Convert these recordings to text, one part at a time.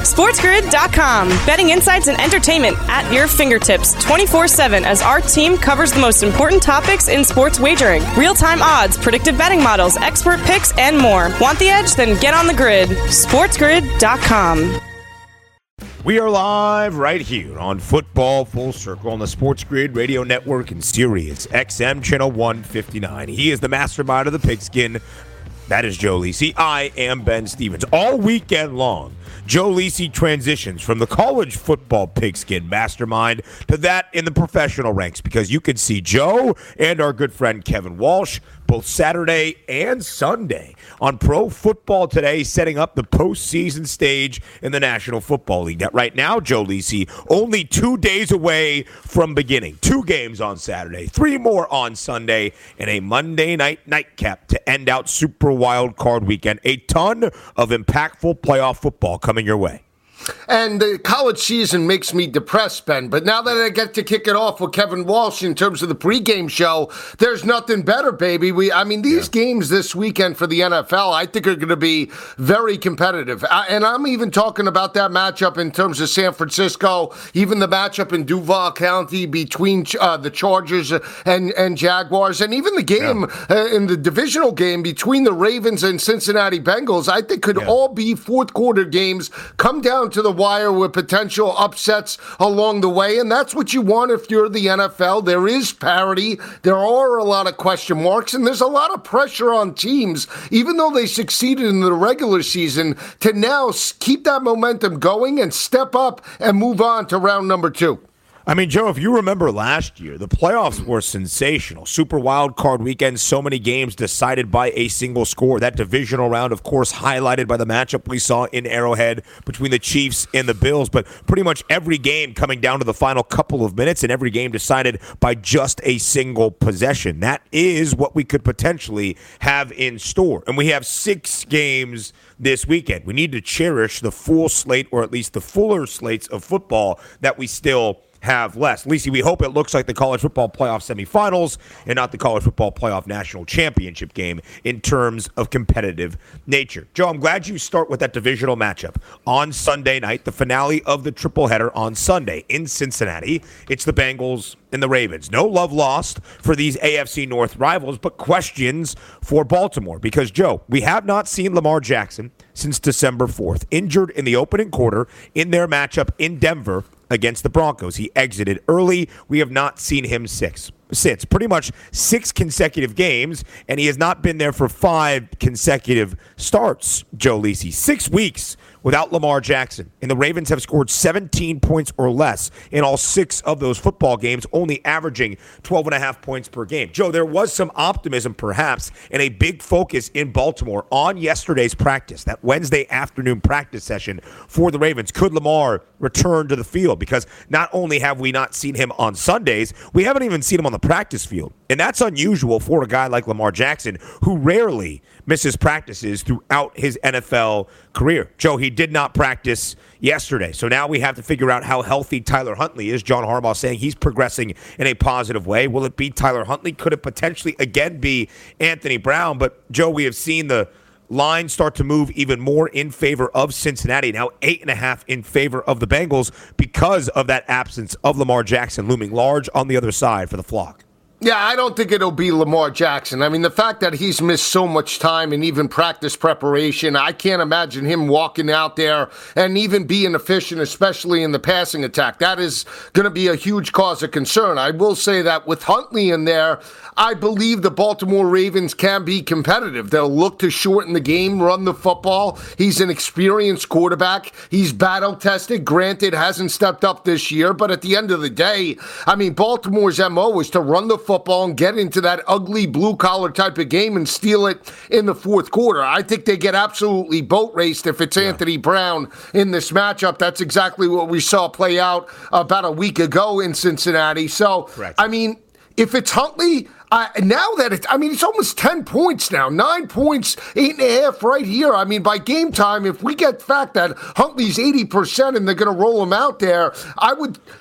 SportsGrid.com. Betting insights and entertainment at your fingertips 24/7 as our team covers the most important topics in sports wagering. Real-time odds, predictive betting models, expert picks, and more. Want the edge? Then get on the grid. SportsGrid.com. We are live right here on Football Full Circle on the Sports Grid Radio Network and Sirius XM Channel 159. He is the mastermind of the pigskin. That is Joe Lisi. I am Ben Stevens. All weekend long, Joe Lisi transitions from the college football pigskin mastermind to that in the professional ranks, because you can see Joe and our good friend Kevin Walsh both Saturday and Sunday on Pro Football Today, setting up the postseason stage in the National Football League. That right now, Joe Lisi, only 2 days away from beginning. 2 games on Saturday, 3 more on Sunday, and a Monday night nightcap to end out Super Wild Card Weekend. A ton of impactful playoff football coming your way. And the college season makes me depressed, Ben. But now that I get to kick it off with Kevin Walsh in terms of the pregame show, there's nothing better, baby. These games this weekend for the NFL, I think are going to be very competitive. And I'm even talking about that matchup in terms of San Francisco, even the matchup in Duval County between the Chargers and Jaguars, and even the game in the divisional game between the Ravens and Cincinnati Bengals, I think could all be fourth quarter games, come down to the wire with potential upsets along the way, and that's what you want if you're the NFL. There is parity, there are a lot of question marks, and there's a lot of pressure on teams, even though they succeeded in the regular season, to now keep that momentum going and step up and move on to round number 2. I mean, Joe, if you remember last year, the playoffs were sensational. Super Wild Card Weekend, so many games decided by a single score. That divisional round, of course, highlighted by the matchup we saw in Arrowhead between the Chiefs and the Bills. But pretty much every game coming down to the final couple of minutes, and every game decided by just a single possession. That is what we could potentially have in store. And we have 6 games this weekend. We need to cherish the full slate, or at least the fuller slates of football that we still have less. Lisi, we hope it looks like the college football playoff semifinals and not the college football playoff national championship game in terms of competitive nature. Joe, I'm glad you start with that divisional matchup on Sunday night, the finale of the triple-header on Sunday in Cincinnati. It's the Bengals and the Ravens. No love lost for these AFC North rivals, but questions for Baltimore, because, Joe, we have not seen Lamar Jackson since December 4th, injured in the opening quarter in their matchup in Denver against the Broncos. He exited early. We have not seen him since. Pretty much 6 consecutive games, and he has not been there for 5 consecutive starts, Joe Lisi. 6 weeks without Lamar Jackson, and the Ravens have scored 17 points or less in all 6 of those football games, only averaging 12.5 points per game. Joe, there was some optimism perhaps and a big focus in Baltimore on yesterday's practice, that Wednesday afternoon practice session for the Ravens. Could Lamar return to the field? Because not only have we not seen him on Sundays, we haven't even seen him on the practice field. And that's unusual for a guy like Lamar Jackson, who rarely misses practices throughout his NFL career. Joe, he did not practice yesterday. So now we have to figure out how healthy Tyler Huntley is. John Harbaugh saying he's progressing in a positive way. Will it be Tyler Huntley? Could it potentially again be Anthony Brown? But, Joe, we have seen the line start to move even more in favor of Cincinnati, now 8.5 in favor of the Bengals because of that absence of Lamar Jackson looming large on the other side for the flock. Yeah, I don't think it'll be Lamar Jackson. I mean, the fact that he's missed so much time and even practice preparation, I can't imagine him walking out there and even being efficient, especially in the passing attack. That is going to be a huge cause of concern. I will say that with Huntley in there, I believe the Baltimore Ravens can be competitive. They'll look to shorten the game, run the football. He's an experienced quarterback. He's battle-tested. Granted, hasn't stepped up this year, but at the end of the day, I mean, Baltimore's MO is to run the football and get into that ugly blue-collar type of game and steal it in the fourth quarter. I think they get absolutely boat raced if it's Anthony Brown in this matchup. That's exactly what we saw play out about a week ago in Cincinnati. So, correct. I mean, if it's Huntley, now that it's almost 10 points now, 9 points, 8.5 right here. I mean, by game time, if we get the fact that Huntley's 80% and they're going to roll him out there,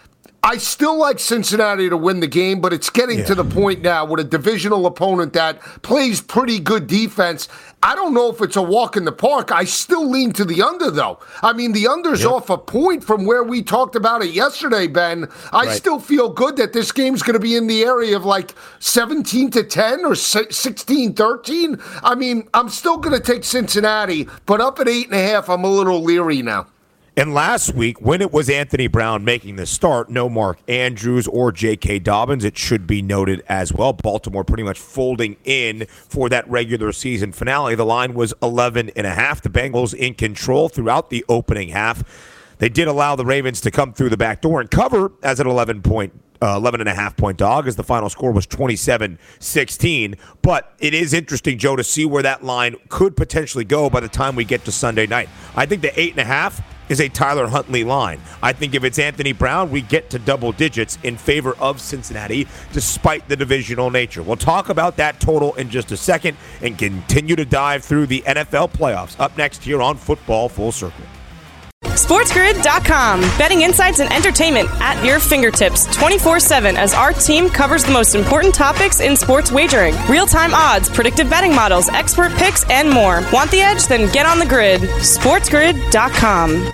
I still like Cincinnati to win the game, but it's getting to the point now with a divisional opponent that plays pretty good defense. I don't know if it's a walk in the park. I still lean to the under, though. I mean, the under's off a point from where we talked about it yesterday, Ben. I still feel good that this game's going to be in the area of like 17-10 or 16-13. I mean, I'm still going to take Cincinnati, but up at 8.5, I'm a little leery now. And last week, when it was Anthony Brown making the start, no Mark Andrews or J.K. Dobbins, it should be noted as well. Baltimore pretty much folding in for that regular season finale. The line was 11.5. The Bengals in control throughout the opening half. They did allow the Ravens to come through the back door and cover as an 11.5-point dog, as the final score was 27-16. But it is interesting, Joe, to see where that line could potentially go by the time we get to Sunday night. I think the 8.5 is a Tyler Huntley line. I think if it's Anthony Brown, we get to double digits in favor of Cincinnati, despite the divisional nature. We'll talk about that total in just a second and continue to dive through the NFL playoffs up next here on Football Full Circle. SportsGrid.com. Betting insights and entertainment at your fingertips 24/7 as our team covers the most important topics in sports wagering. Real-time odds, predictive betting models, expert picks, and more. Want the edge? Then get on the grid. SportsGrid.com.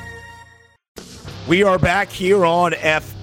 We are back here on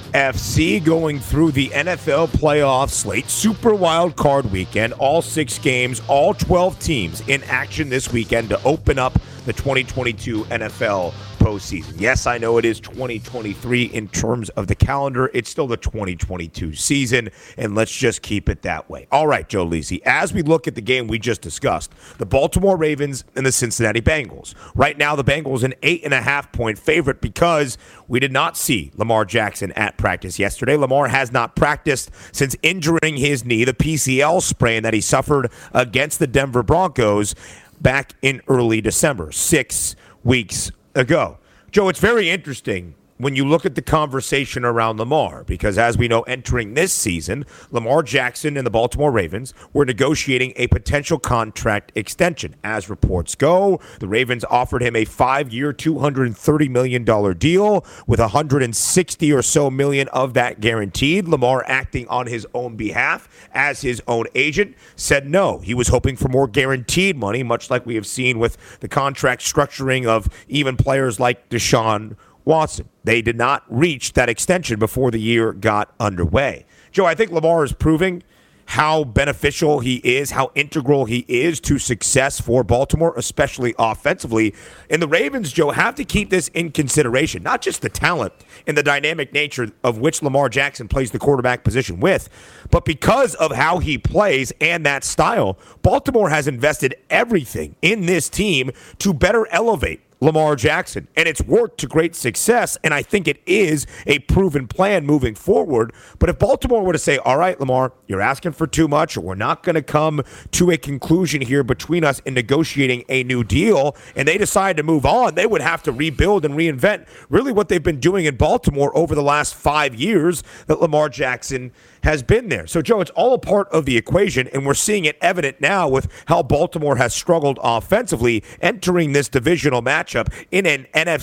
FFC going through the NFL playoff slate. Super Wild Card weekend. All 6 games, all 12 teams in action this weekend to open up the 2022 NFL postseason. Yes, I know it is 2023 in terms of the calendar. It's still the 2022 season, and let's just keep it that way. All right, Joe Lisi, as we look at the game we just discussed, the Baltimore Ravens and the Cincinnati Bengals. Right now, the Bengals an 8.5-point favorite because we did not see Lamar Jackson at practice yesterday. Lamar has not practiced since injuring his knee, the PCL sprain that he suffered against the Denver Broncos back in early December, 6 weeks ago. Joe, it's very interesting when you look at the conversation around Lamar, because as we know, entering this season, Lamar Jackson and the Baltimore Ravens were negotiating a potential contract extension. As reports go, the Ravens offered him a 5-year, $230 million deal with $160 or so million of that guaranteed. Lamar, acting on his own behalf as his own agent, said no. He was hoping for more guaranteed money, much like we have seen with the contract structuring of even players like Deshaun Watson. They did not reach that extension before the year got underway. Joe, I think Lamar is proving how beneficial he is, how integral he is to success for Baltimore, especially offensively. And the Ravens, Joe, have to keep this in consideration, not just the talent and the dynamic nature of which Lamar Jackson plays the quarterback position with, but because of how he plays and that style, Baltimore has invested everything in this team to better elevate Lamar Jackson, and it's worked to great success, and I think it is a proven plan moving forward. But if Baltimore were to say, all right, Lamar, you're asking for too much, or we're not going to come to a conclusion here between us in negotiating a new deal, and they decide to move on, they would have to rebuild and reinvent really what they've been doing in Baltimore over the last 5 years that Lamar Jackson has been there. So, Joe, it's all a part of the equation, and we're seeing it evident now with how Baltimore has struggled offensively entering this divisional matchup in an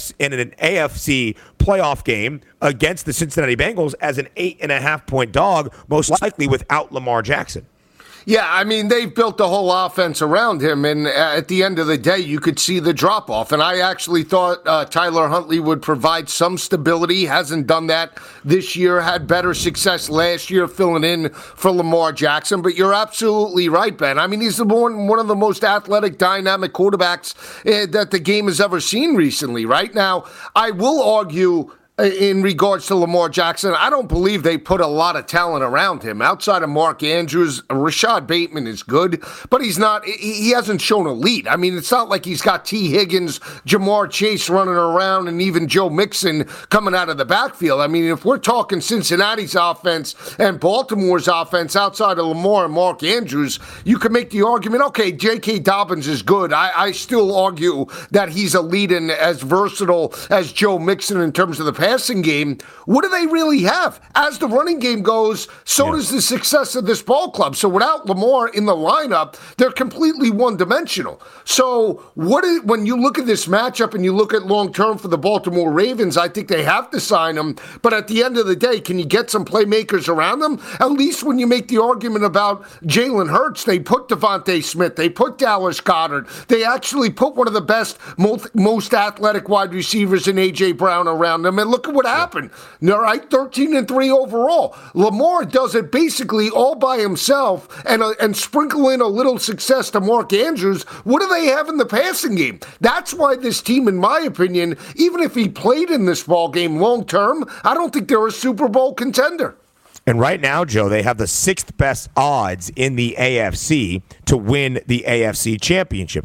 AFC playoff game against the Cincinnati Bengals as an 8.5-point dog, most likely without Lamar Jackson. Yeah, I mean, they've built the whole offense around him, and at the end of the day, you could see the drop-off. And I actually thought Tyler Huntley would provide some stability. Hasn't done that this year. Had better success last year filling in for Lamar Jackson. But you're absolutely right, Ben. I mean, he's one of the most athletic, dynamic quarterbacks that the game has ever seen recently. Right now, I will argue in regards to Lamar Jackson, I don't believe they put a lot of talent around him. Outside of Mark Andrews, Rashad Bateman is good, but he hasn't shown elite. I mean, it's not like he's got T. Higgins, Jamar Chase running around, and even Joe Mixon coming out of the backfield. I mean, if we're talking Cincinnati's offense and Baltimore's offense outside of Lamar and Mark Andrews, you can make the argument, okay, J.K. Dobbins is good. I still argue that he's elite and as versatile as Joe Mixon in terms of the passing game, what do they really have? As the running game goes, so does the success of this ball club. So without Lamar in the lineup, they're completely one-dimensional. So when you look at this matchup and you look at long-term for the Baltimore Ravens, I think they have to sign him. But at the end of the day, can you get some playmakers around them? At least when you make the argument about Jalen Hurts, they put Devontae Smith, they put Dallas Goedert, they actually put one of the best, most athletic wide receivers in A.J. Brown around them, and look at what happened. All right, 13-3 overall. Lamar does it basically all by himself and sprinkle in a little success to Mark Andrews. What do they have in the passing game? That's why this team, in my opinion, even if he played in this ball game long term, I don't think they're a Super Bowl contender. And right now, Joe, they have the 6th best odds in the AFC to win the AFC Championship,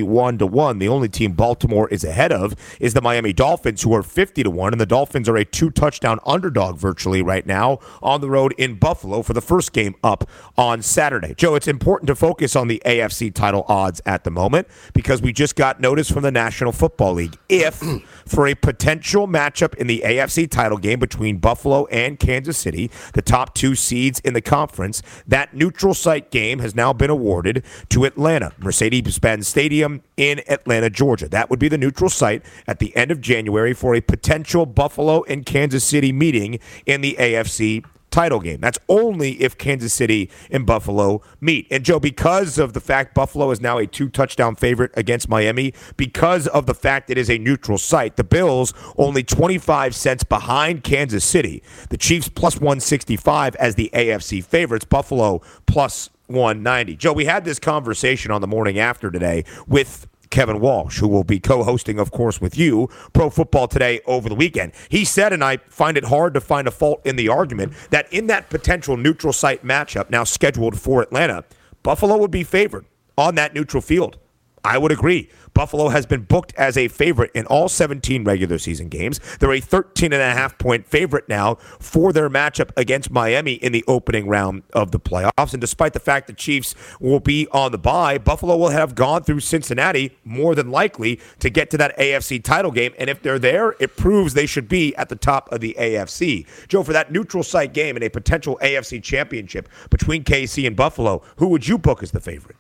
31-1. The only team Baltimore is ahead of is the Miami Dolphins, who are 50-1, and the Dolphins are a 2-touchdown underdog virtually right now on the road in Buffalo for the first game up on Saturday. Joe, it's important to focus on the AFC title odds at the moment because we just got notice from the National Football League. If, for a potential matchup in the AFC title game between Buffalo and Kansas City, the top 2 seeds in the conference, that neutral site game has now been awarded to Atlanta, Mercedes-Benz Stadium in Atlanta, Georgia. That would be the neutral site at the end of January for a potential Buffalo and Kansas City meeting in the AFC title game. That's only if Kansas City and Buffalo meet. And Joe, because of the fact Buffalo is now a 2-touchdown favorite against Miami, because of the fact it is a neutral site, the Bills only 25 cents behind Kansas City. The Chiefs plus 165 as the AFC favorites. Buffalo plus 190. Joe, we had this conversation on the morning after today with Kevin Walsh, who will be co-hosting, of course, with you, Pro Football Today over the weekend. He said, and I find it hard to find a fault in the argument, that in that potential neutral site matchup now scheduled for Atlanta, Buffalo would be favored on that neutral field. I would agree. Buffalo has been booked as a favorite in all 17 regular season games. They're a 13.5-point favorite now for their matchup against Miami in the opening round of the playoffs. And despite the fact the Chiefs will be on the bye, Buffalo will have gone through Cincinnati more than likely to get to that AFC title game. And if they're there, it proves they should be at the top of the AFC. Joe, for that neutral site game in a potential AFC championship between KC and Buffalo, who would you book as the favorite?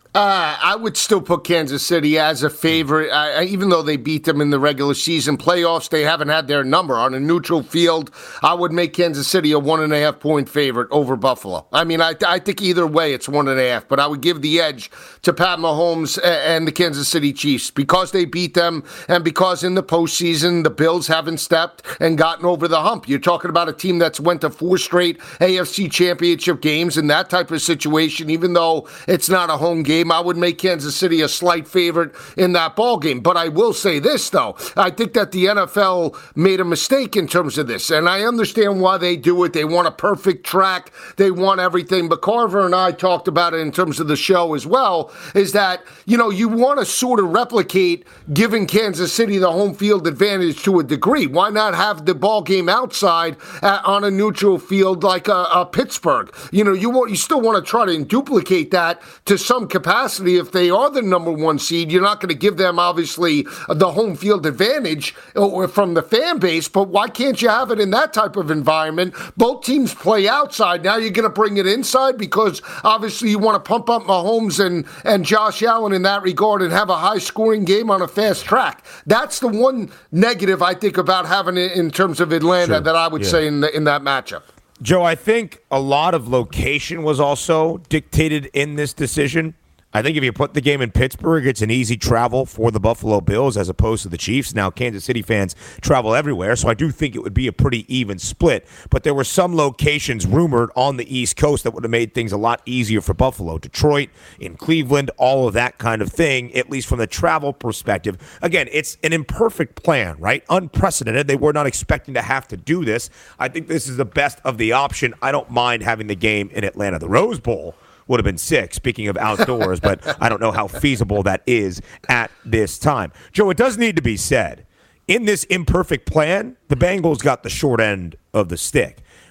I would still put Kansas City as a favorite, even though they beat them in the regular season playoffs. They haven't had their number on a neutral field. I would make Kansas City a 1.5-point favorite over Buffalo. I mean, I think either way it's 1.5, but I would give the edge to Pat Mahomes and the Kansas City Chiefs because they beat them and because in the postseason the Bills haven't stepped and gotten over the hump. You're talking about a team that's went to 4 straight AFC championship games in that type of situation, even though it's not a home game. I would make Kansas City a slight favorite in that ball game. But I will say this, though. I think that the NFL made a mistake in terms of this, and I understand why they do it. They want a perfect track. They want everything. But Carver and I talked about it in terms of the show as well, is that, you want to sort of replicate giving Kansas City the home field advantage to a degree. Why not have the ball game outside on a neutral field like a Pittsburgh? You still want to try to duplicate that to some capacity. If they are the number 1 seed, you're not going to give them, obviously, the home field advantage from the fan base, but why can't you have it in that type of environment? Both teams play outside. Now you're going to bring it inside because, obviously, you want to pump up Mahomes and Josh Allen in that regard and have a high-scoring game on a fast track. That's the one negative, I think, about having it in terms of Atlanta that I would say in that matchup. Joe, I think a lot of location was also dictated in this decision. I think if you put the game in Pittsburgh, it's an easy travel for the Buffalo Bills as opposed to the Chiefs. Now, Kansas City fans travel everywhere, so I do think it would be a pretty even split. But there were some locations rumored on the East Coast that would have made things a lot easier for Buffalo. Detroit, in Cleveland, all of that kind of thing, at least from the travel perspective. Again, it's an imperfect plan, right? Unprecedented. They were not expecting to have to do this. I think this is the best of the option. I don't mind having the game in Atlanta. The Rose Bowl would have been sick, speaking of outdoors, but I don't know how feasible that is at this time. Joe, it does need to be said, in this imperfect plan, the Bengals got the short end of the stick.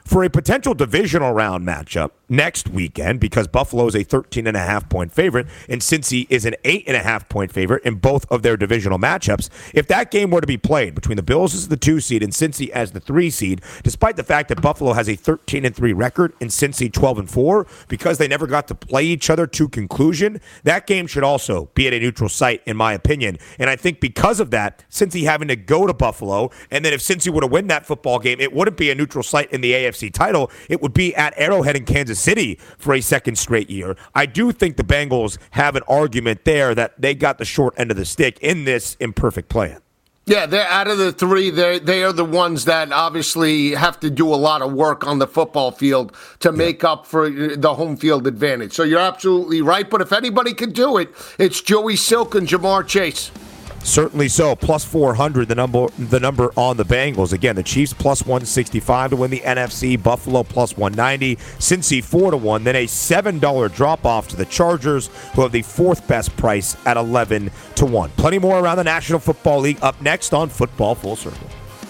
for a potential divisional round matchup next weekend, because Buffalo is a 13.5-point favorite and Cincy is an 8.5-point favorite in both of their divisional matchups. If that game were to be played between the Bills as the 2 seed and Cincy as the 3 seed, despite the fact that Buffalo has a 13-3 record and Cincy 12-4, because they never got to play each other to conclusion, that game should also be at a neutral site, in my opinion. And I think because of that, Cincy having to go to Buffalo, and then if Cincy were to win that football game, it wouldn't be a neutral site in the AFC title. It would be at Arrowhead in Kansas City for a second straight year. I do think the Bengals have an argument there that they got the short end of the stick in this imperfect plan. Yeah, they're out of the 3. They are the ones that obviously have to do a lot of work on the football field to make up for the home field advantage. So you're absolutely right. But if anybody can do it, it's Joey Silk and Jamar Chase. Certainly so. Plus 400, the number on the Bengals. Again, the Chiefs plus 165 to win the NFC. Buffalo plus 190. Cincy 4-1. Then a $7 drop-off to the Chargers, who have the 4th best price at 11-1. Plenty more around the National Football League up next on Football Full Circle.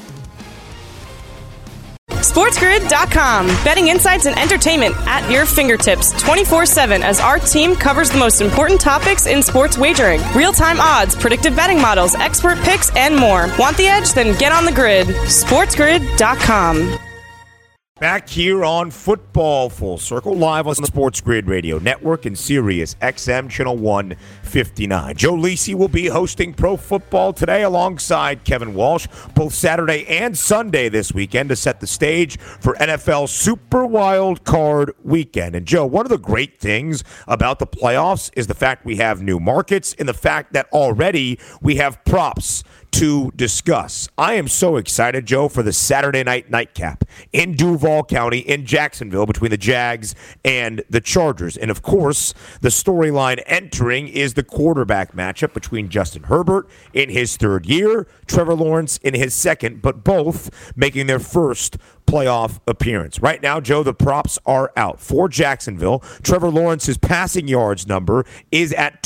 SportsGrid.com. Betting insights and entertainment at your fingertips 24/7 as our team covers the most important topics in sports wagering. Real-time odds, predictive betting models, expert picks, and more. Want the edge? Then get on the grid. SportsGrid.com. Back here on Football Full Circle, live on the Sports Grid Radio Network and Sirius XM Channel 159. Joe Lisi will be hosting Pro Football Today alongside Kevin Walsh, both Saturday and Sunday this weekend, to set the stage for NFL Super Wild Card Weekend. And Joe, one of the great things about the playoffs is the fact we have new markets and the fact that already we have props to discuss. I am so excited, Joe, for the Saturday night nightcap in Duval County in Jacksonville between the Jags and the Chargers. And, of course, the storyline entering is the quarterback matchup between Justin Herbert in his 3rd year, Trevor Lawrence in his 2nd, but both making their first playoff appearance. Right now, Joe, the props are out. For Jacksonville, Trevor Lawrence's passing yards number is at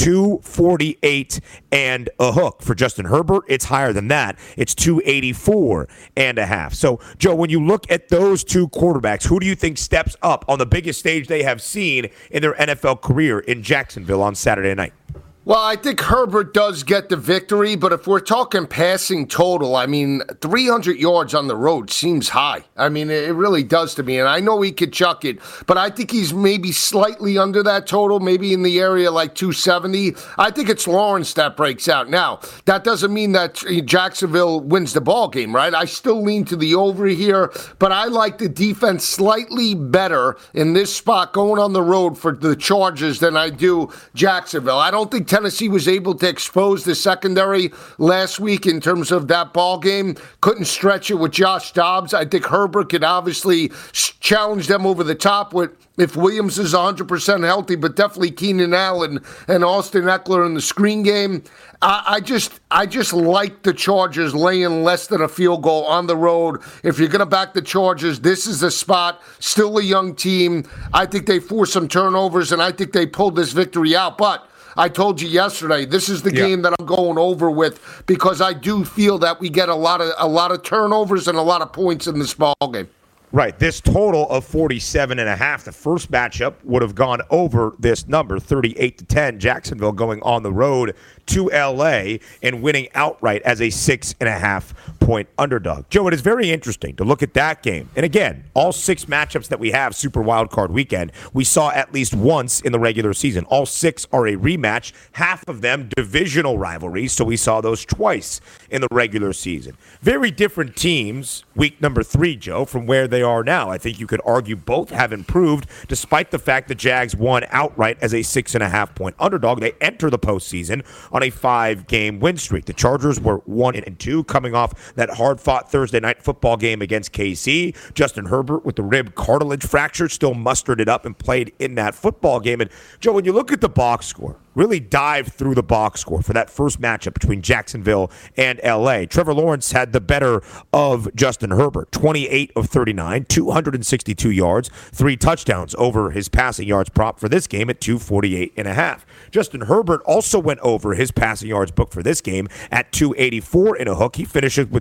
248 and a hook. For Justin Herbert, it's higher than that. It's 284 and a half. So, Joe, when you look at those two quarterbacks, who do you think steps up on the biggest stage they have seen in their NFL career in Jacksonville on Saturday night? Well, I think Herbert does get the victory, but if we're talking passing total, 300 yards on the road seems high. It really does to me, and I know he could chuck it, but I think he's maybe slightly under that total, maybe in the area like 270. I think it's Lawrence that breaks out. Now, that doesn't mean that Jacksonville wins the ball game, right? I still lean to the over here, but I like the defense slightly better in this spot going on the road for the Chargers than I do Jacksonville. I don't think Tennessee was able to expose the secondary last week in terms of that ball game. Couldn't stretch it with Josh Dobbs. I think Herbert could obviously challenge them over the top with if Williams is 100% healthy, but definitely Keenan Allen and Austin Eckler in the screen game. I just like the Chargers laying less than a field goal on the road. If you're going to back the Chargers, this is the spot. Still a young team. I think they force some turnovers, and I think they pulled this victory out. But I told you yesterday, this is the game that I'm going over with because I do feel that we get a lot of turnovers and a lot of points in this ball game. Right. This total of 47.5, the first matchup would have gone over this number, 38-10. Jacksonville going on the road to L.A. and winning outright as a 6.5-point underdog. Joe, it is very interesting to look at that game. And again, all 6 matchups that we have Super Wildcard Weekend, we saw at least once in the regular season. All 6 are a rematch, half of them divisional rivalries, so we saw those twice in the regular season. Very different teams, week number 3, Joe, from where they are now. I think you could argue both have improved, despite the fact the Jags won outright as a 6.5-point underdog. They enter the postseason on a 5-game win streak. The Chargers were 1-2, coming off that hard-fought Thursday night football game against KC. Justin Herbert, with the rib cartilage fracture, still mustered it up and played in that football game. And Joe, when you look at the box score, really dive through the box score for that first matchup between Jacksonville and L.A. Trevor Lawrence had the better of Justin Herbert, 28 of 39, 262 yards, 3 touchdowns over his passing yards prop for this game at 248.5. Justin Herbert also went over his passing yards book for this game at 284 and a hook. He finishes with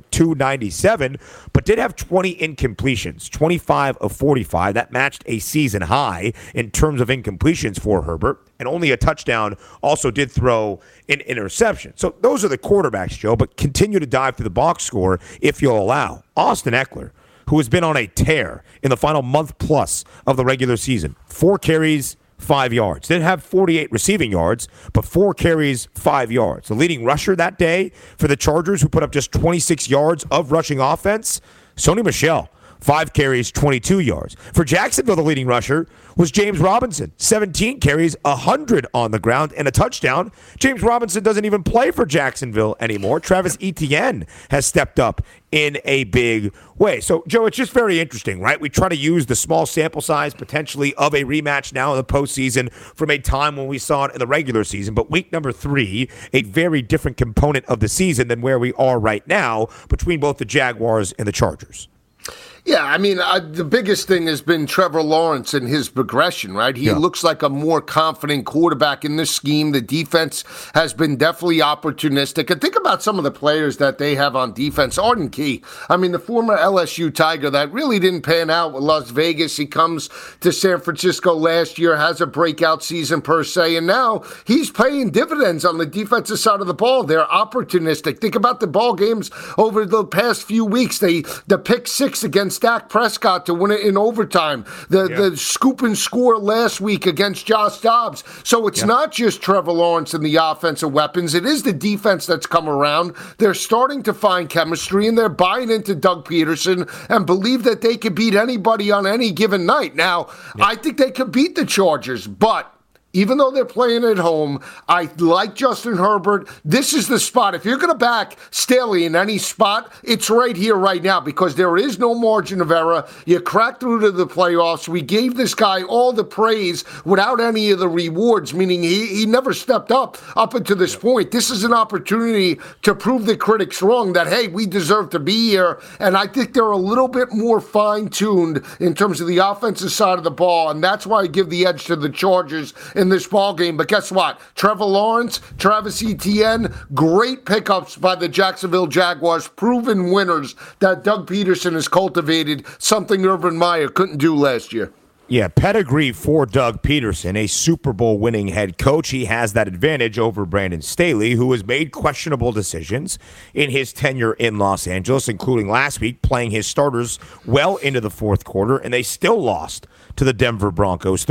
with 297, but did have 20 incompletions, 25 of 45. That matched a season high in terms of incompletions for Herbert, and only a touchdown. Also did throw an interception. So those are the quarterbacks, Joe, but continue to dive through the box score if you'll allow. Austin Eckler, who has been on a tear in the final month plus of the regular season, 4 carries, 5 yards. Didn't have 48 receiving yards, but 4 carries, 5 yards. The leading rusher that day for the Chargers, who put up just 26 yards of rushing offense, Sony Michel, 5 carries, 22 yards. For Jacksonville, the leading rusher was James Robinson, 17 carries, 100 on the ground, and a touchdown. James Robinson doesn't even play for Jacksonville anymore. Travis Etienne has stepped up in a big way. So, Joe, it's just very interesting, right? We try to use the small sample size potentially of a rematch now in the postseason from a time when we saw it in the regular season. But week number 3, a very different component of the season than where we are right now between both the Jaguars and the Chargers. Yeah, I mean, the biggest thing has been Trevor Lawrence and his progression, right? He looks like a more confident quarterback in this scheme. The defense has been definitely opportunistic. And think about some of the players that they have on defense. Arden Key, I mean, the former LSU Tiger that really didn't pan out with Las Vegas. He comes to San Francisco last year, has a breakout season per se, and now he's paying dividends on the defensive side of the ball. They're opportunistic. Think about the ball games over the past few weeks. The pick 6 against Dak Prescott to win it in overtime. The scoop and score last week against Josh Dobbs. So it's not just Trevor Lawrence and the offensive weapons. It is the defense that's come around. They're starting to find chemistry, and they're buying into Doug Peterson and believe that they could beat anybody on any given night. Now, I think they could beat the Chargers, but even though they're playing at home, I like Justin Herbert. This is the spot. If you're going to back Staley in any spot, it's right here, right now, because there is no margin of error. You cracked through to the playoffs. We gave this guy all the praise without any of the rewards, meaning he never stepped up until this point. This is an opportunity to prove the critics wrong that, hey, we deserve to be here. And I think they're a little bit more fine-tuned in terms of the offensive side of the ball, and that's why I give the edge to the Chargers in this ball game. But guess what? Trevor Lawrence, Travis Etienne, great pickups by the Jacksonville Jaguars, proven winners that Doug Peterson has cultivated, something Urban Meyer couldn't do last year. Yeah, pedigree for Doug Peterson, a Super Bowl winning head coach. He has that advantage over Brandon Staley, who has made questionable decisions in his tenure in Los Angeles, including last week playing his starters well into the fourth quarter, and they still lost to the Denver Broncos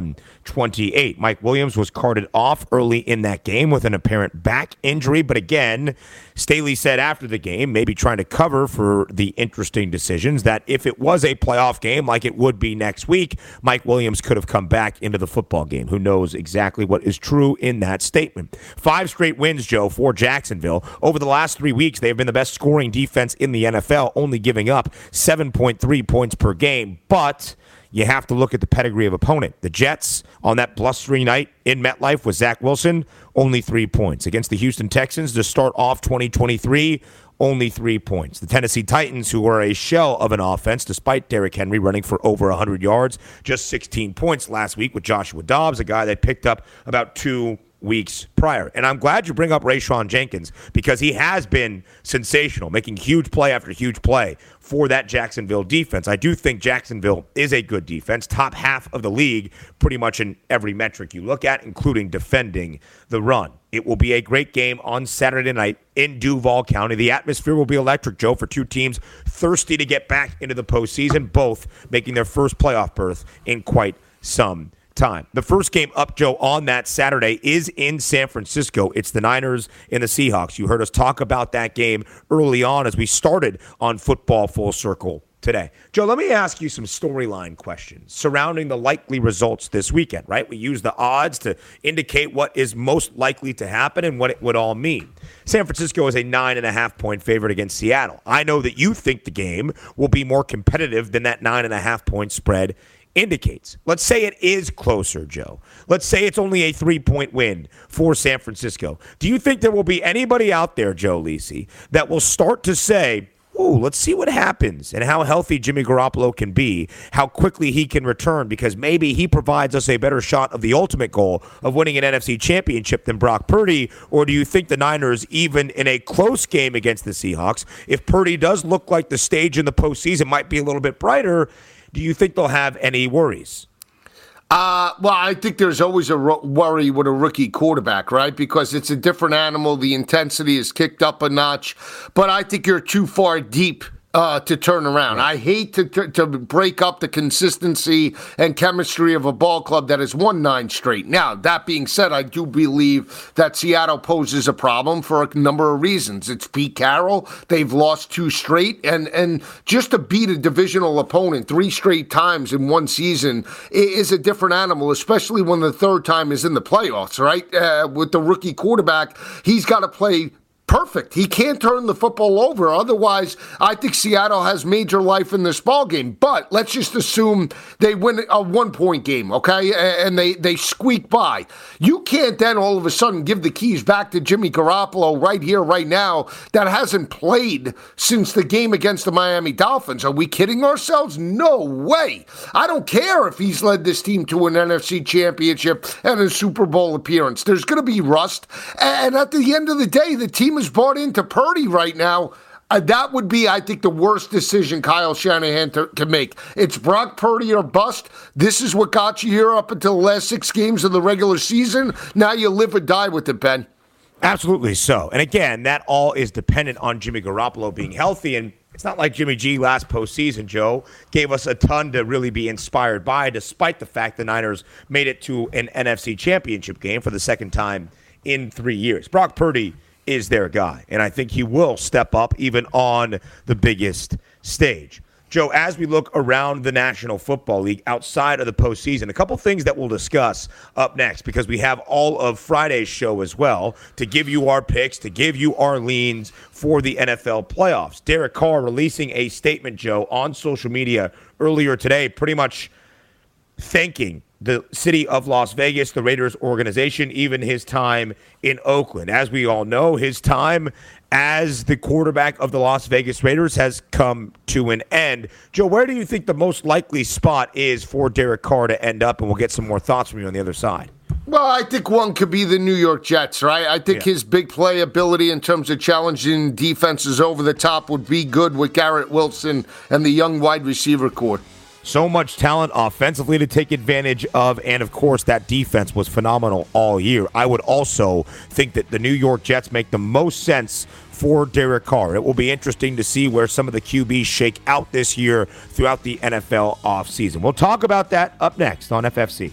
31-28. Mike Williams was carted off early in that game with an apparent back injury, but again, Staley said after the game, maybe trying to cover for the interesting decisions, that if it was a playoff game like it would be next week, Mike Williams could have come back into the football game. Who knows exactly what is true in that statement. 5 straight wins, Joe, for Jacksonville. Over the last 3 weeks, they have been the best scoring defense in the NFL, only giving up 7.3 points per game, but you have to look at the pedigree of opponent. The Jets, on that blustery night in MetLife with Zach Wilson, only 3 points. Against the Houston Texans to start off 2023, only 3 points. The Tennessee Titans, who are a shell of an offense, despite Derrick Henry running for over 100 yards, just 16 points last week with Joshua Dobbs, a guy they picked up about 2 weeks prior. And I'm glad you bring up Rayshon Jenkins, because he has been sensational, making huge play after huge play for that Jacksonville defense. I do think Jacksonville is a good defense, top half of the league pretty much in every metric you look at, including defending the run. It will be a great game on Saturday night in Duval County. The atmosphere will be electric, Joe, for 2 teams thirsty to get back into the postseason, both making their first playoff berth in quite some time. The first game up, Joe, on that Saturday is in San Francisco. It's the Niners and the Seahawks. You heard us talk about that game early on as we started on Football Full Circle today. Joe, let me ask you some storyline questions surrounding the likely results this weekend, right? We use the odds to indicate what is most likely to happen and what it would all mean. San Francisco is a 9.5-point favorite against Seattle. I know that you think the game will be more competitive than that 9.5-point spread indicates. Let's say it is closer, Joe. Let's say it's only a 3-point win for San Francisco. Do you think there will be anybody out there, Joe Lisi, that will start to say, let's see what happens and how healthy Jimmy Garoppolo can be, how quickly he can return, because maybe he provides us a better shot of the ultimate goal of winning an NFC championship than Brock Purdy? Or do you think the Niners, even in a close game against the Seahawks, if Purdy does look like the stage in the postseason might be a little bit brighter, do you think they'll have any worries? Well, I think there's always a worry with a rookie quarterback, right? Because it's a different animal. The intensity is kicked up a notch. But I think you're too far deep to turn around. I hate to break up the consistency and chemistry of a ball club that has won 9 straight. Now, that being said, I do believe that Seattle poses a problem for a number of reasons. It's Pete Carroll. They've lost 2 straight. And just to beat a divisional opponent 3 straight times in one season is a different animal, especially when the third time is in the playoffs, right? With the rookie quarterback, he's got to play perfect. He can't turn the football over. Otherwise, I think Seattle has major life in this ball game. But let's just assume they win a 1-point game, okay? And they squeak by. You can't then all of a sudden give the keys back to Jimmy Garoppolo right here, right now, that hasn't played since the game against the Miami Dolphins. Are we kidding ourselves? No way. I don't care if he's led this team to an NFC championship and a Super Bowl appearance. There's going to be rust. And at the end of the day, the team is bought into Purdy right now. That would be, I think, the worst decision Kyle Shanahan can make. It's Brock Purdy or bust. This is what got you here up until the last 6 games of the regular season. Now you live or die with it, Ben. Absolutely so. And again, that all is dependent on Jimmy Garoppolo being healthy. And it's not like Jimmy G last postseason, Joe, gave us a ton to really be inspired by, despite the fact the Niners made it to an NFC championship game for the second time in 3 years. Brock Purdy is their guy, and I think he will step up even on the biggest stage. Joe, as we look around the National Football League outside of the postseason, a couple things that we'll discuss up next, because we have all of Friday's show as well to give you our picks, to give you our leans for the NFL playoffs. Derek Carr releasing a statement, Joe, on social media earlier today, pretty much thanking the city of Las Vegas, the Raiders organization, even his time in Oakland. As we all know, his time as the quarterback of the Las Vegas Raiders has come to an end. Joe, where do you think the most likely spot is for Derek Carr to end up? And we'll get some more thoughts from you on the other side. Well, I think one could be the New York Jets, right? I think his big play ability in terms of challenging defenses over the top would be good with Garrett Wilson and the young wide receiver corps. So much talent offensively to take advantage of, and of course that defense was phenomenal all year. I would also think that the New York Jets make the most sense for Derek Carr. It will be interesting to see where some of the QBs shake out this year throughout the NFL offseason. We'll talk about that up next on FFC.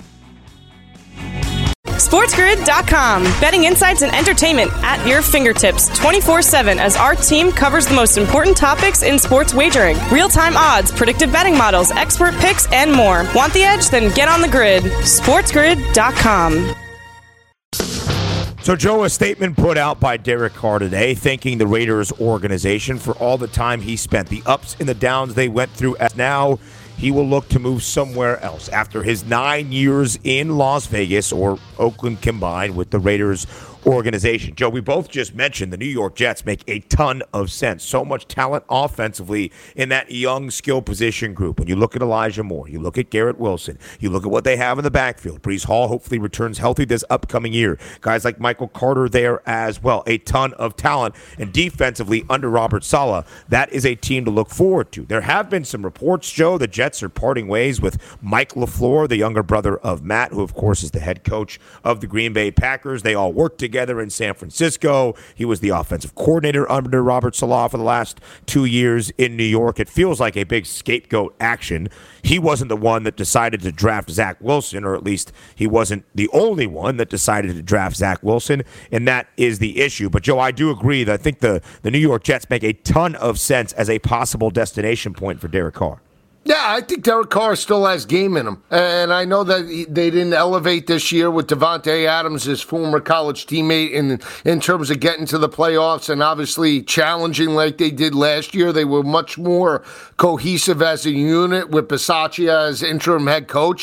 SportsGrid.com. Betting insights and entertainment at your fingertips 24/7 as our team covers the most important topics in sports wagering. Real-time odds, predictive betting models, expert picks, and more. Want the edge? Then get on the grid. SportsGrid.com. So, Joe, a statement put out by Derek Carr today thanking the Raiders organization for all the time he spent, the ups and the downs they went through, as now he will look to move somewhere else after his 9 years in Las Vegas, or Oakland combined, with the Raiders organization. Joe, we both just mentioned the New York Jets make a ton of sense. So much talent offensively in that young skill position group. When you look at Elijah Moore, you look at Garrett Wilson, you look at what they have in the backfield. Breece Hall hopefully returns healthy this upcoming year. Guys like Michael Carter there as well. A ton of talent. And defensively under Robert Saleh, that is a team to look forward to. There have been some reports, Joe, the Jets are parting ways with Mike LaFleur, the younger brother of Matt, who of course is the head coach of the Green Bay Packers. They all work together in San Francisco. He was the offensive coordinator under Robert Saleh for the last 2 years in New York. It feels like a big scapegoat action. He wasn't the one that decided to draft Zach Wilson, or at least he wasn't the only one that decided to draft Zach Wilson, and that is the issue. But, Joe, I do agree that I think the New York Jets make a ton of sense as a possible destination point for Derek Carr. Yeah, I think Derek Carr still has game in him. And I know that they didn't elevate this year with Devontae Adams, his former college teammate, in terms of getting to the playoffs and obviously challenging like they did last year. They were much more cohesive as a unit with Bisaccia as interim head coach.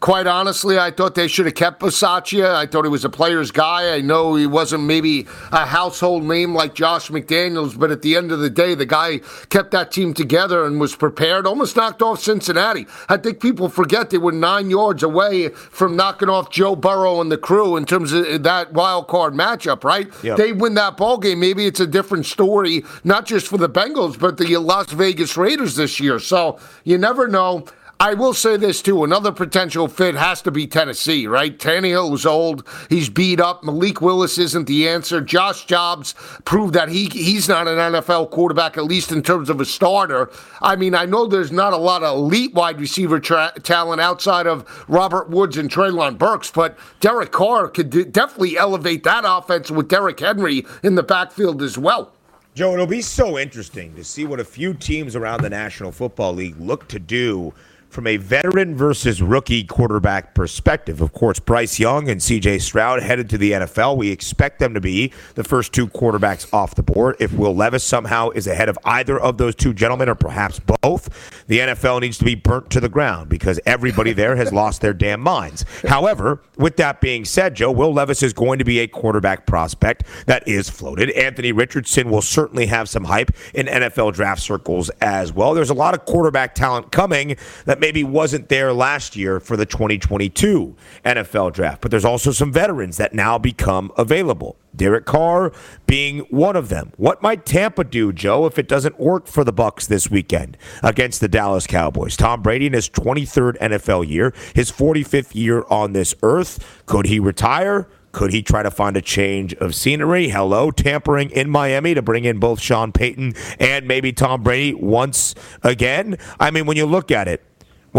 Quite honestly, I thought they should have kept Bisaccia. I thought he was a player's guy. I know he wasn't maybe a household name like Josh McDaniels, but at the end of the day, the guy kept that team together and was prepared, almost knocked off Cincinnati. I think people forget they were 9 yards away from knocking off Joe Burrow and the crew in terms of that wild card matchup, right? Yep. They win that ball game. Maybe it's a different story, not just for the Bengals, but the Las Vegas Raiders this year. So you never know. I will say this, too. Another potential fit has to be Tennessee, right? Tannehill is old. He's beat up. Malik Willis isn't the answer. Josh Jacobs proved that he's not an NFL quarterback, at least in terms of a starter. I mean, I know there's not a lot of elite wide receiver talent outside of Robert Woods and Treylon Burks, but Derek Carr could definitely elevate that offense with Derrick Henry in the backfield as well. Joe, it'll be so interesting to see what a few teams around the National Football League look to do from a veteran versus rookie quarterback perspective. Of course, Bryce Young and C.J. Stroud headed to the NFL. We expect them to be the first two quarterbacks off the board. If Will Levis somehow is ahead of either of those two gentlemen, or perhaps both, the NFL needs to be burnt to the ground because everybody there has lost their damn minds. However, with that being said, Joe, Will Levis is going to be a quarterback prospect that is floated. Anthony Richardson will certainly have some hype in NFL draft circles as well. There's a lot of quarterback talent coming that maybe wasn't there last year for the 2022 NFL draft. But there's also some veterans that now become available. Derek Carr being one of them. What might Tampa do, Joe, if it doesn't work for the Bucs this weekend against the Dallas Cowboys? Tom Brady in his 23rd NFL year, his 45th year on this earth. Could he retire? Could he try to find a change of scenery? Hello, tampering in Miami to bring in both Sean Payton and maybe Tom Brady once again? I mean, when you look at it,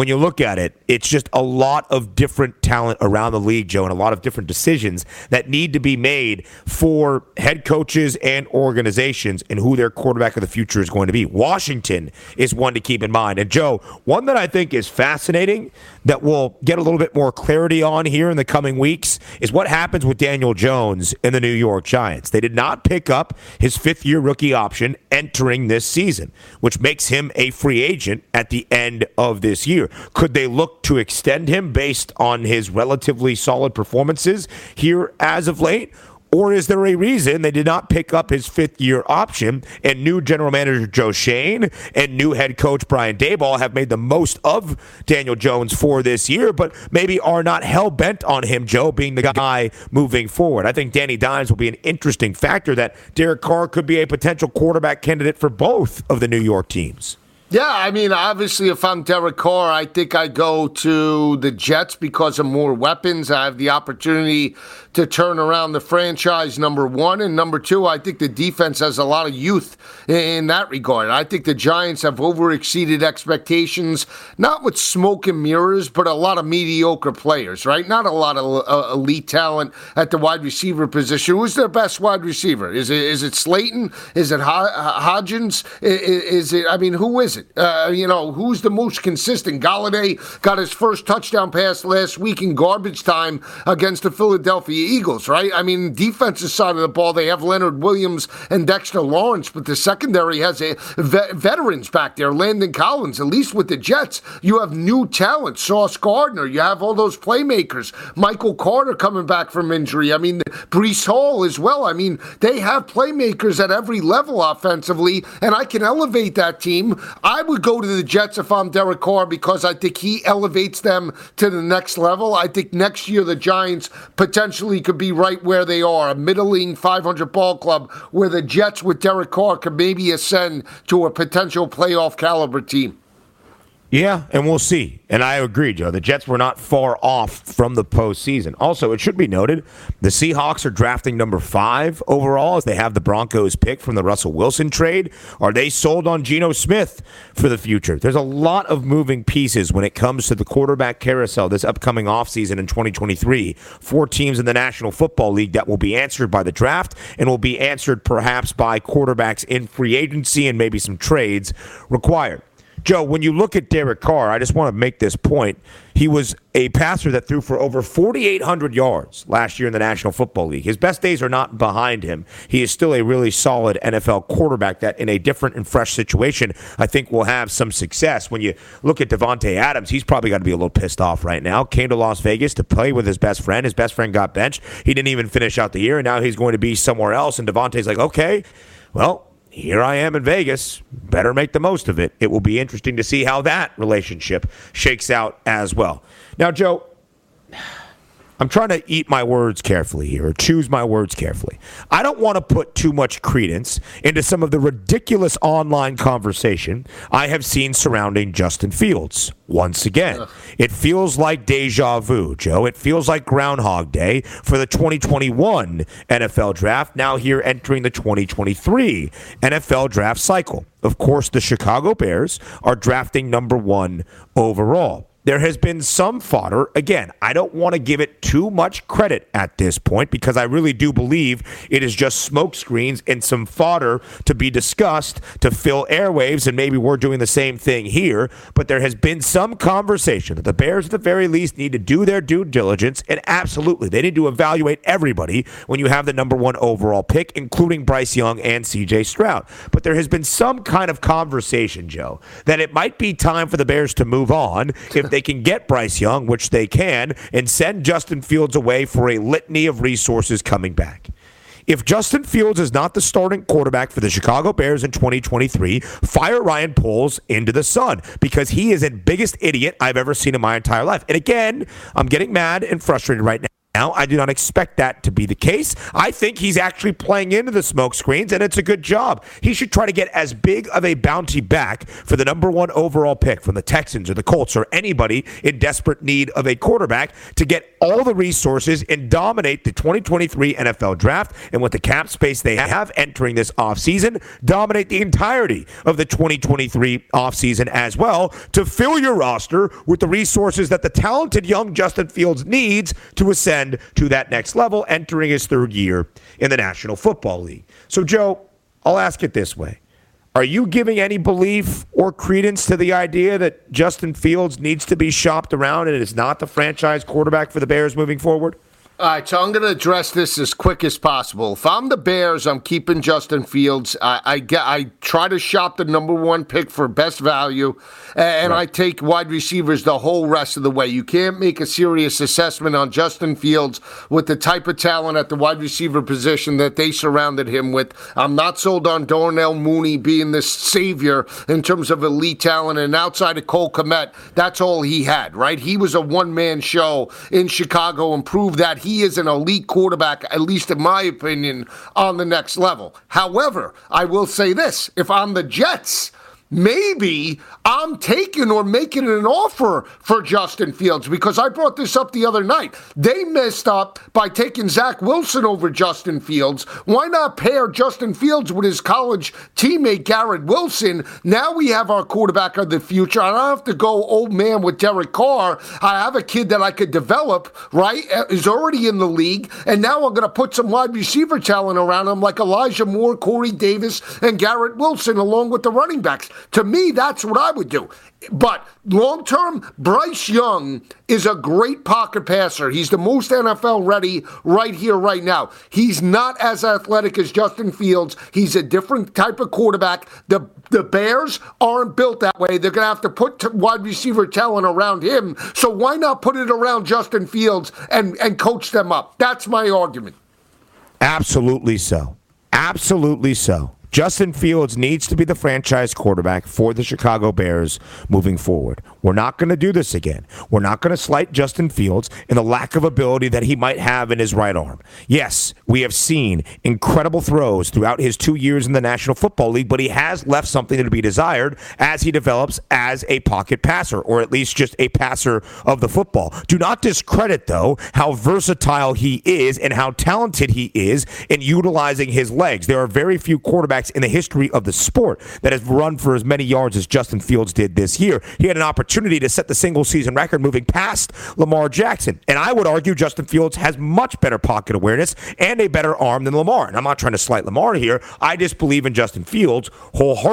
it's just a lot of different talent around the league, Joe, and a lot of different decisions that need to be made for head coaches and organizations and who their quarterback of the future is going to be. Washington is one to keep in mind. And, Joe, one that I think is fascinating that we'll get a little bit more clarity on here in the coming weeks is what happens with Daniel Jones and the New York Giants. They did not pick up his fifth-year rookie option entering this season, which makes him a free agent at the end of this year. Could they look to extend him based on his relatively solid performances here as of late? Or is there a reason they did not pick up his fifth-year option, and new general manager Joe Schoen and new head coach Brian Daboll have made the most of Daniel Jones for this year, but maybe are not hell-bent on him, Joe, being the guy moving forward? I think Danny Dimes will be an interesting factor that Derek Carr could be a potential quarterback candidate for both of the New York teams. Yeah, I mean, obviously, if I'm Derek Carr, I think I go to the Jets because of more weapons. I have the opportunity to turn around the franchise, number one. And number two, I think the defense has a lot of youth in that regard. I think the Giants have overexceeded expectations, not with smoke and mirrors, but a lot of mediocre players, right? Not a lot of elite talent at the wide receiver position. Who's their best wide receiver? Is it Slayton? Is it Hodgins? Who is it? Who's the most consistent? Galladay got his first touchdown pass last week in garbage time against the Philadelphia Eagles, right? I mean, defensive side of the ball, they have Leonard Williams and Dexter Lawrence, but the secondary has veterans back there. Landon Collins, at least with the Jets, you have new talent. Sauce Gardner, you have all those playmakers. Michael Carter coming back from injury. I mean, Breece Hall as well. I mean, they have playmakers at every level offensively, and I can elevate that team. I would go to the Jets if I'm Derek Carr because I think he elevates them to the next level. I think next year the Giants potentially could be right where they are, a middling 500 ball club where the Jets with Derek Carr could maybe ascend to a potential playoff caliber team. Yeah, and we'll see. And I agree, Joe. The Jets were not far off from the postseason. Also, it should be noted, the Seahawks are drafting number 5 overall as they have the Broncos pick from the Russell Wilson trade. Are they sold on Geno Smith for the future? There's a lot of moving pieces when it comes to the quarterback carousel this upcoming offseason in 2023. 4 teams in the National Football League that will be answered by the draft and will be answered perhaps by quarterbacks in free agency and maybe some trades required. Joe, when you look at Derek Carr, I just want to make this point. He was a passer that threw for over 4,800 yards last year in the National Football League. His best days are not behind him. He is still a really solid NFL quarterback that in a different and fresh situation, I think will have some success. When you look at Davante Adams, he's probably got to be a little pissed off right now. Came to Las Vegas to play with his best friend. His best friend got benched. He didn't even finish out the year, and now he's going to be somewhere else. And Davante's like, okay, well, here I am in Vegas. Better make the most of it. It will be interesting to see how that relationship shakes out as well. Now, Joe, I'm trying to eat my words carefully here, or choose my words carefully. I don't want to put too much credence into some of the ridiculous online conversation I have seen surrounding Justin Fields. Once again, it feels like deja vu, Joe. It feels like Groundhog Day for the 2021 NFL Draft, now here entering the 2023 NFL Draft cycle. Of course, the Chicago Bears are drafting number 1 overall. There has been some fodder. Again, I don't want to give it too much credit at this point because I really do believe it is just smoke screens and some fodder to be discussed to fill airwaves, and maybe we're doing the same thing here. But there has been some conversation that the Bears at the very least need to do their due diligence, and absolutely, they need to evaluate everybody when you have the number 1 overall pick, including Bryce Young and C.J. Stroud. But there has been some kind of conversation, Joe, that it might be time for the Bears to move on if they can get Bryce Young, which they can, and send Justin Fields away for a litany of resources coming back. If Justin Fields is not the starting quarterback for the Chicago Bears in 2023, fire Ryan Poles into the sun because he is the biggest idiot I've ever seen in my entire life. And again, I'm getting mad and frustrated right now. I do not expect that to be the case. I think he's actually playing into the smoke screens, and it's a good job. He should try to get as big of a bounty back for the number 1 overall pick from the Texans or the Colts or anybody in desperate need of a quarterback to get all the resources and dominate the 2023 NFL Draft, and with the cap space they have entering this offseason, dominate the entirety of the 2023 offseason as well to fill your roster with the resources that the talented young Justin Fields needs to ascend to that next level, entering his 3rd year in the National Football League. So, Joe, I'll ask it this way. Are you giving any belief or credence to the idea that Justin Fields needs to be shopped around and is not the franchise quarterback for the Bears moving forward? All right, so I'm going to address this as quick as possible. If I'm the Bears, I'm keeping Justin Fields. I try to shop the number 1 pick for best value, and I take wide receivers the whole rest of the way. You can't make a serious assessment on Justin Fields with the type of talent at the wide receiver position that they surrounded him with. I'm not sold on Darnell Mooney being this savior in terms of elite talent, and outside of Cole Kmet, that's all he had, right? He was a one-man show in Chicago and proved that he is an elite quarterback, at least in my opinion, on the next level. However, I will say this. If I'm the Jets, maybe I'm taking or making an offer for Justin Fields because I brought this up the other night. They messed up by taking Zach Wilson over Justin Fields. Why not pair Justin Fields with his college teammate Garrett Wilson? Now we have our quarterback of the future. I don't have to go old man with Derek Carr. I have a kid that I could develop, right? Is already in the league. And now I'm going to put some wide receiver talent around him like Elijah Moore, Corey Davis, and Garrett Wilson along with the running backs. To me, that's what I would do. But long-term, Bryce Young is a great pocket passer. He's the most NFL ready right here, right now. He's not as athletic as Justin Fields. He's a different type of quarterback. The Bears aren't built that way. They're going to have to put wide receiver talent around him. So why not put it around Justin Fields and coach them up? That's my argument. Absolutely so. Absolutely so. Justin Fields needs to be the franchise quarterback for the Chicago Bears moving forward. We're not going to do this again. We're not going to slight Justin Fields in the lack of ability that he might have in his right arm. Yes, we have seen incredible throws throughout his 2 years in the National Football League, but he has left something to be desired as he develops as a pocket passer, or at least just a passer of the football. Do not discredit, though, how versatile he is and how talented he is in utilizing his legs. There are very few quarterbacks in the history of the sport that has run for as many yards as Justin Fields did this year. He had an opportunity to set the single-season record moving past Lamar Jackson. And I would argue Justin Fields has much better pocket awareness and a better arm than Lamar. And I'm not trying to slight Lamar here. I just believe in Justin Fields wholeheartedly.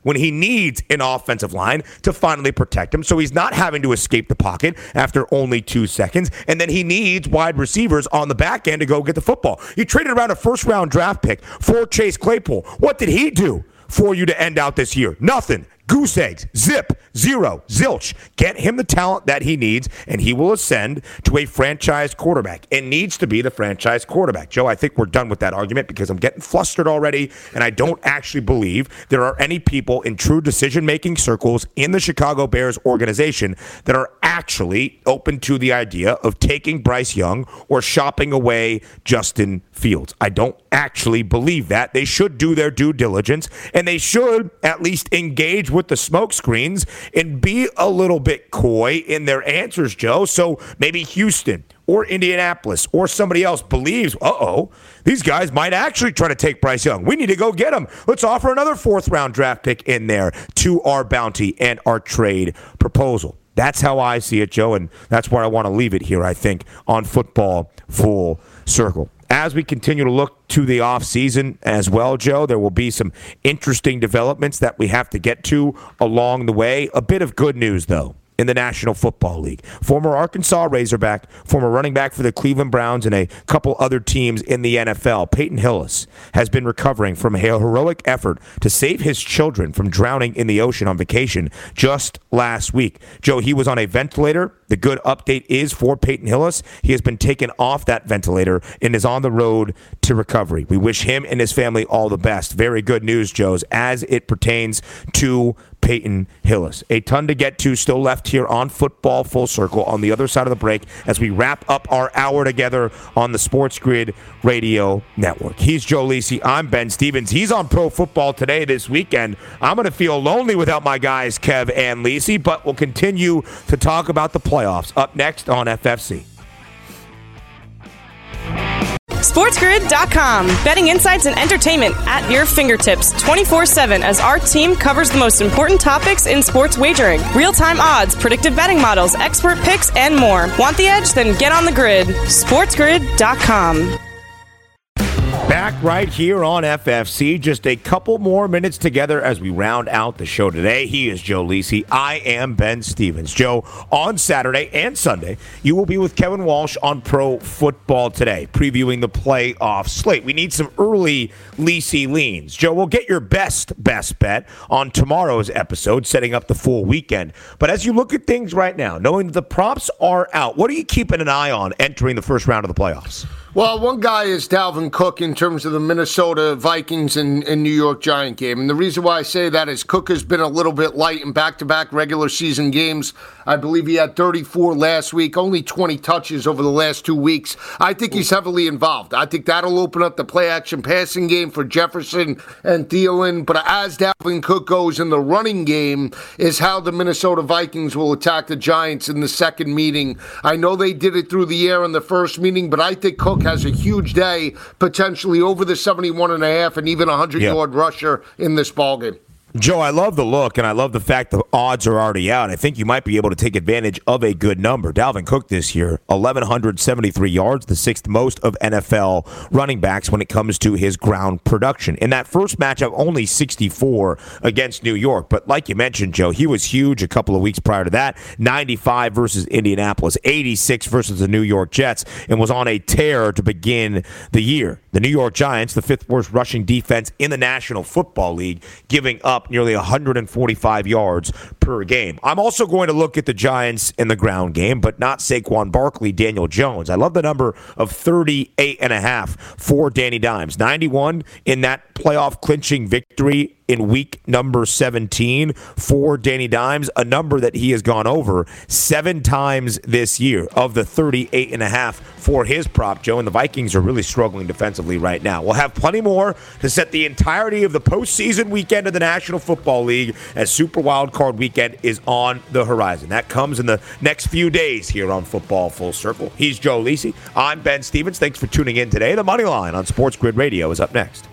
when he needs an offensive line to finally protect him, so he's not having to escape the pocket after only 2 seconds, and then he needs wide receivers on the back end to go get the football. You traded around a first-round draft pick for Chase Claypool. What did he do for you to end out this year? Nothing. Goose eggs, zip, zero, zilch. Get him the talent that he needs, and he will ascend to a franchise quarterback and needs to be the franchise quarterback. Joe, I think we're done with that argument because I'm getting flustered already, and I don't actually believe there are any people in true decision-making circles in the Chicago Bears organization that are actually open to the idea of taking Bryce Young or shopping away Justin Fields. I don't actually believe that. They should do their due diligence, and they should at least engage with the smoke screens and be a little bit coy in their answers, Joe. So maybe Houston or Indianapolis or somebody else believes, these guys might actually try to take Bryce Young. We need to go get him. Let's offer another fourth-round draft pick in there to our bounty and our trade proposal. That's how I see it, Joe, and that's where I want to leave it here, I think, on Football Full Circle. As we continue to look to the offseason as well, Joe, there will be some interesting developments that we have to get to along the way. A bit of good news, though, in the National Football League. Former Arkansas Razorback, former running back for the Cleveland Browns, and a couple other teams in the NFL, Peyton Hillis, has been recovering from a heroic effort to save his children from drowning in the ocean on vacation just last week. Joe, he was on a ventilator. The good update is for Peyton Hillis, he has been taken off that ventilator and is on the road to recovery. We wish him and his family all the best. Very good news, Joes, as it pertains to Peyton Hillis. A ton to get to still left here on Football Full Circle on the other side of the break as we wrap up our hour together on the Sports Grid Radio Network. He's Joe Lisi. I'm Ben Stevens. He's on Pro Football Today this weekend. I'm going to feel lonely without my guys, Kev and Lisi, but we'll continue to talk about the playoffs up next on FFC. SportsGrid.com. Betting insights and entertainment at your fingertips 24/7 as our team covers the most important topics in sports wagering. Real-time odds, predictive betting models, expert picks, and more. Want the edge? Then get on the grid. SportsGrid.com. Back right here on FFC. Just a couple more minutes together as we round out the show today. He is Joe Lisi. I am Ben Stevens. Joe, on Saturday and Sunday, you will be with Kevin Walsh on Pro Football Today, previewing the playoff slate. We need some early Lisi leans. Joe, we'll get your best bet on tomorrow's episode, setting up the full weekend. But as you look at things right now, knowing that the props are out, what are you keeping an eye on entering the first round of the playoffs? Well, one guy is Dalvin Cook in terms of the Minnesota Vikings and New York Giant game. And the reason why I say that is Cook has been a little bit light in back-to-back regular season games. I believe he had 34 last week, only 20 touches over the last 2 weeks. I think he's heavily involved. I think that'll open up the play-action passing game for Jefferson and Thielen. But as Dalvin Cook goes in the running game is how the Minnesota Vikings will attack the Giants in the second meeting. I know they did it through the air in the first meeting, but I think Cook has a huge day, potentially over the 71.5 and even 100-yard rusher in this ballgame. Joe, I love the look, and I love the fact the odds are already out. I think you might be able to take advantage of a good number. Dalvin Cook this year, 1,173 yards, the sixth most of NFL running backs when it comes to his ground production. In that first matchup, only 64 against New York. But like you mentioned, Joe, he was huge a couple of weeks prior to that. 95 versus Indianapolis, 86 versus the New York Jets, and was on a tear to begin the year. The New York Giants, the fifth worst rushing defense in the National Football League, giving up nearly 145 yards per game. I'm also going to look at the Giants in the ground game, but not Saquon Barkley, Daniel Jones. I love the number of 38.5 for Danny Dimes. 91 in that playoff clinching victory in week number 17 for Danny Dimes, a number that he has gone over 7 times this year of the 38.5 for his prop, Joe, and the Vikings are really struggling defensively right now. We'll have plenty more to set the entirety of the postseason weekend of the National Football League as Super Wild Card Weekend is on the horizon. That comes in the next few days here on Football Full Circle. He's Joe Lisi. I'm Ben Stevens. Thanks for tuning in today. The Money Line on Sports Grid Radio is up next.